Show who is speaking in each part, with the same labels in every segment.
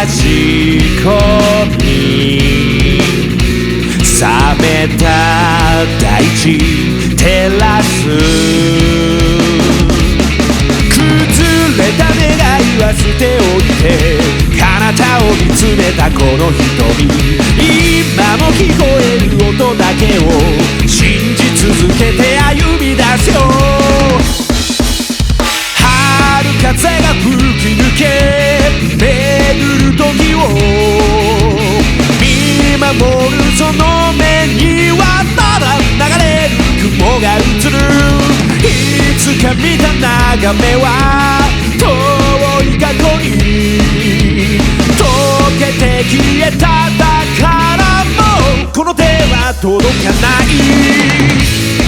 Speaker 1: し込み冷めた大地照らす崩れた願いは捨ておいて彼方を見つめたこの瞳今も聞こえる音だけを信じ続けて歩み出すよ春風が吹き抜け巡る時を見守るその目にはただ流れる雲が映るいつか見た眺めは遠い過去に溶けて消えただからもうこの手は届かない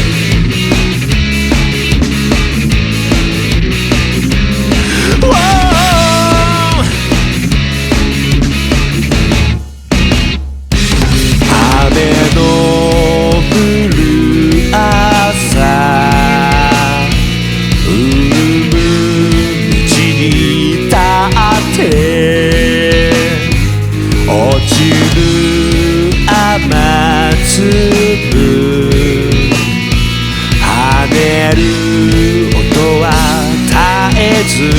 Speaker 1: 落ちる雨粒跳ねる音は絶えず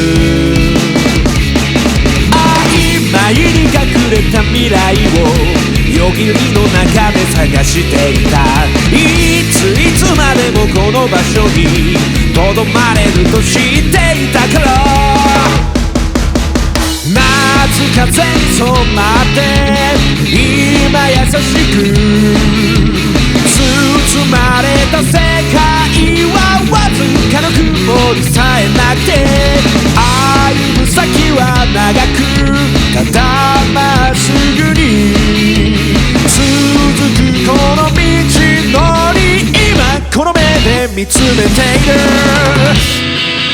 Speaker 1: 曖昧に隠れた未来を夜霧の中で探していたいつまでもこの場所にとどまれると知っていたから夏風に染まって今優しく包まれた世界はわずかの曇りさえなくて歩む先は長くただまっすぐに続くこの道のり今この目で見つめている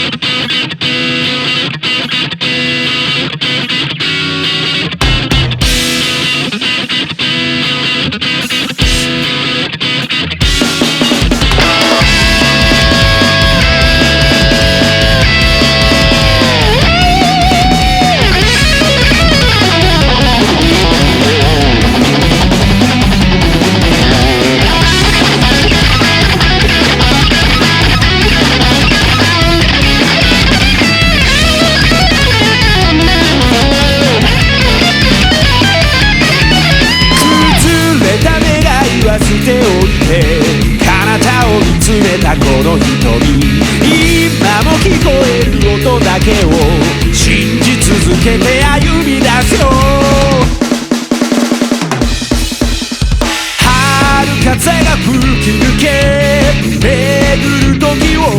Speaker 1: 捨ておいて彼方を見つめたこの瞳今も聞こえる音だけを信じ続けて歩み出すよ春風が吹き抜け巡る時を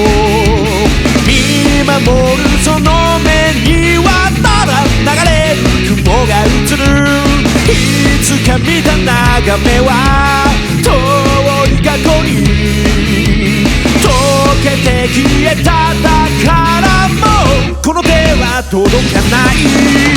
Speaker 1: 見守るその目にはただ流れる雲が映るいつか見た眺めは遠い過去に溶けて消えただからもうこの手は届かない